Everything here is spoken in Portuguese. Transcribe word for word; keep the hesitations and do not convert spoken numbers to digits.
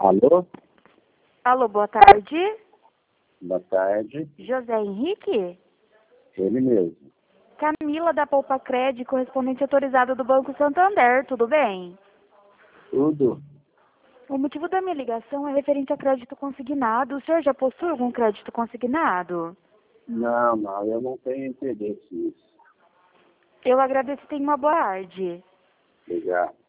Alô? Alô, boa tarde. Boa tarde. José Henrique? Ele mesmo. Camila da Poupa Cred, correspondente autorizada do Banco Santander, tudo bem? Tudo? O motivo da minha ligação é referente a crédito consignado. O senhor já possui algum crédito consignado? Não, não, eu não tenho interesse nisso. Eu agradeço e tenha uma boa tarde. Obrigado.